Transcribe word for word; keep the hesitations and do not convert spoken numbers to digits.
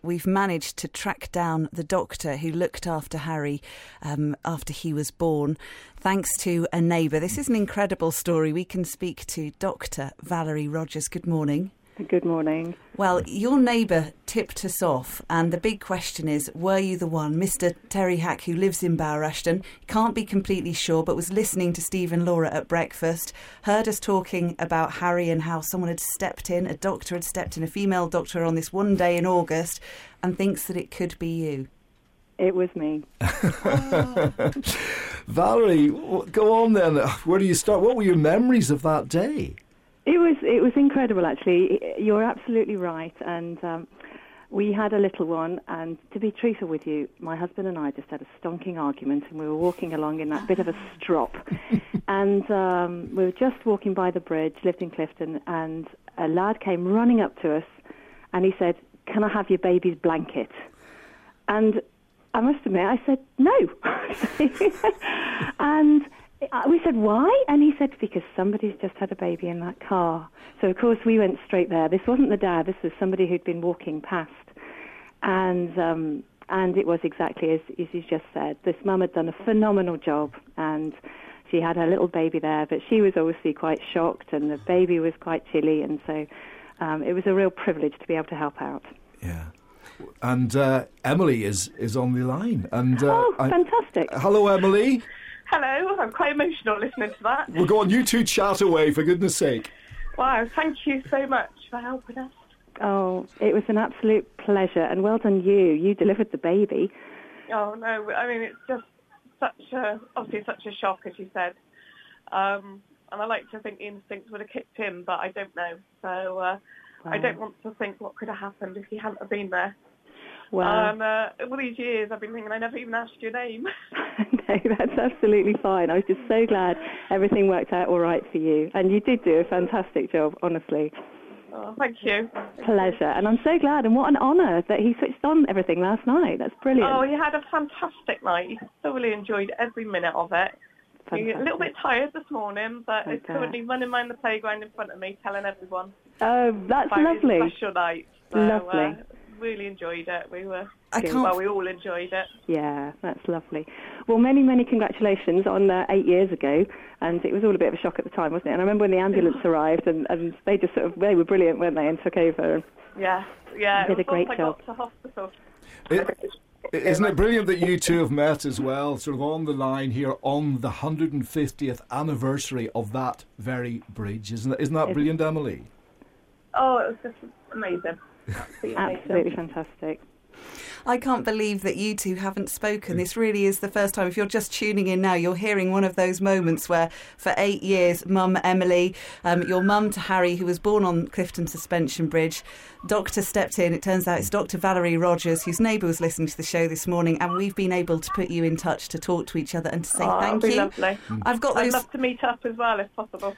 we've managed to track down the doctor who looked after Harry um, after he was born, thanks to a neighbour. This is an incredible story. We can speak to Doctor Valerie Rogers. Good morning. Good morning. Well, your neighbour tipped us off, and the big question is, were you the one? Mister Terry Hack, who lives in Bower Ashton, can't be completely sure, but was listening to Steve and Laura at breakfast, heard us talking about Harry and how someone had stepped in, a doctor had stepped in, a female doctor on this one day in August, and thinks that it could be you. It was me. Valerie, go on then. Where do you start? What were your memories of that day? It was it was incredible, actually. You're absolutely right. And um, we had a little one, and to be truthful with you, my husband and I just had a stonking argument, and we were walking along in that bit of a strop. and um, we were just walking by the bridge, lived in Clifton, and a lad came running up to us, and he said, "Can I have your baby's blanket?" And I must admit, I said, "No." and we said, "Why?" And he said, "Because somebody's just had a baby in that car." So, of course, we went straight there. This wasn't the dad. This was somebody who'd been walking past. And um, and it was exactly as, as you just said. This mum had done a phenomenal job, and she had her little baby there, but she was obviously quite shocked, and the baby was quite chilly, and so um, it was a real privilege to be able to help out. Yeah. And uh, Emily is, is on the line. And uh, oh, I, fantastic. Hello, Emily. Hello, I'm quite emotional listening to that. Well, go on, you two chat away, for goodness sake. Wow, thank you so much for helping us. Oh, it was an absolute pleasure, and well done you. You delivered the baby. Oh, no, I mean, it's just such a, obviously such a shock, as you said. Um, and I like to think the instincts would have kicked in, but I don't know. So uh, wow. I don't want to think what could have happened if he hadn't have been there. Wow. Um, uh, all these years I've been thinking I never even asked your name. No, that's absolutely fine. I was just so glad everything worked out all right for you. And you did do a fantastic job, honestly. Oh, thank you. Pleasure. And I'm so glad. And what an honour that he switched on everything last night. That's brilliant. Oh, he had a fantastic night. He thoroughly enjoyed every minute of it. He's a little bit tired this morning, but he's currently running around the playground in front of me, telling everyone. Oh, that's about lovely. His special night. So, lovely. Uh, really enjoyed it. We were, I can't... well, we all enjoyed it. Yeah, that's lovely. Well, many, many congratulations on uh, eight years ago, and it was all a bit of a shock at the time, wasn't it? And I remember when the ambulance arrived, and, and they just sort of, they were brilliant, weren't they, and took over. Yeah, yeah. Did it a great was job. I got to hospital. It, isn't it brilliant that you two have met as well, sort of on the line here on the one hundred fiftieth anniversary of that very bridge? Isn't that, isn't that brilliant, Emily? Oh, it was just amazing. Absolutely, Absolutely fantastic. I can't believe that you two haven't spoken. This really is the first time. If you're just tuning in now, you're hearing one of those moments where for eight years, Mum Emily, um, your mum to Harry, who was born on Clifton Suspension Bridge, doctor stepped in. It turns out it's Doctor Valerie Rogers, whose neighbour was listening to the show this morning, and we've been able to put you in touch to talk to each other and to say oh, thank that'd be you. lovely. I've got those... I'd love to meet up as well, if possible.